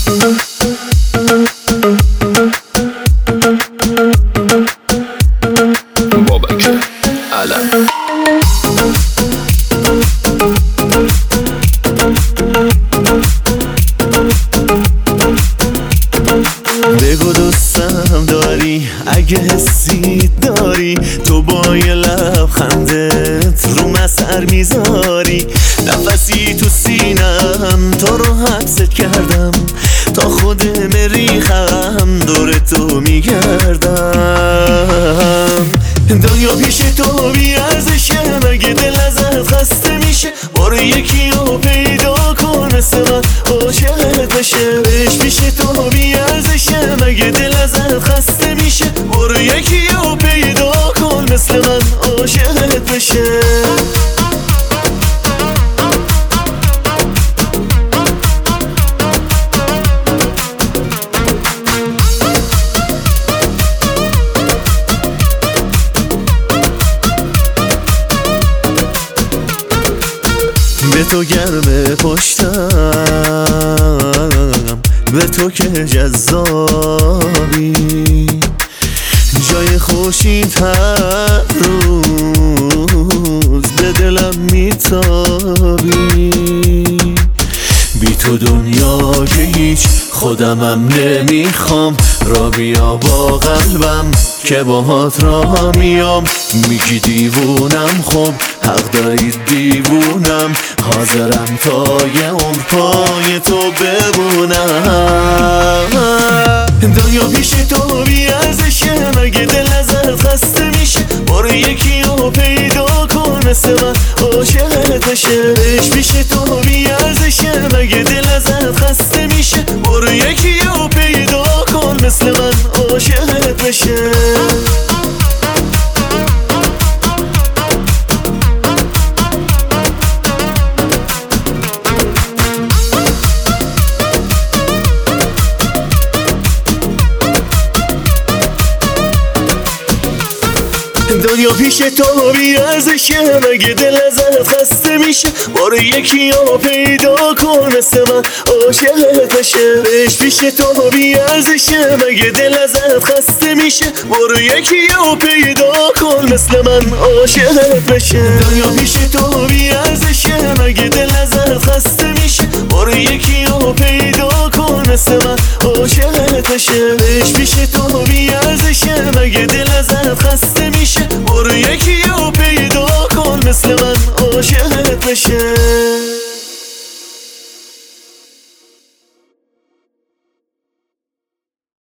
بابک علم. بگو دوستم داری، اگه حسی داری، تو با یه لبخندت رو مسر میذاری. نفسی تو سینم تو رو حبست کردم، تا خودم ریخم دور تو میگردم. دنیا پیش تو بیارزشه، مگه دل ازت خسته میشه؟ برو یکی رو پیدا کن مثل من عاشقت بشه. عشق پیش تو بیارزشه، مگه دل ازت خسته میشه؟ برو یکی رو پیدا کن مثل من عاشقت بشه. به تو گرم پشتم، به تو که جذابی، جای خورشید هر روز به دلم میتابی. بی تو دنیا که هیچ خودمم نمیخوام، را بیا با قلبم که باهات را میام. میگی دیوونم، خب حق داری دیوونم، حاضرم تا یه عمر پای تو بمونم. دنیا پیش تو بیارزشه، مگه دل ازت خسته میشه؟ برو یکی رو پیدا کن مثل من عاشقت بشه. عشق پیش تو بیارزشه، مگه دل ازت خسته میشه؟ برو یکی رو پیدا کن مثل من عاشقت بشه. دنیا پیش تو بیارزشه، مگه دل ازت خسته میشه؟ برو یکی رو پیدا کن مثل من عاشقت بشه. عشق پیش تو بیارزشه، مگه دل ازت خسته میشه؟ برو یکی رو پیدا کن مثل من عاشقت بشه. دنیا پیش تو بیارزشه، مگه دل ازت خسته میشه؟ برو یکی رو پیدا کن مثل من عاشقت بشه. عشق پیش تو بیارزشه، مگه دل ازت خسته میشه؟ برو یکی رو پیدا کن مثل من عاشقت بشه.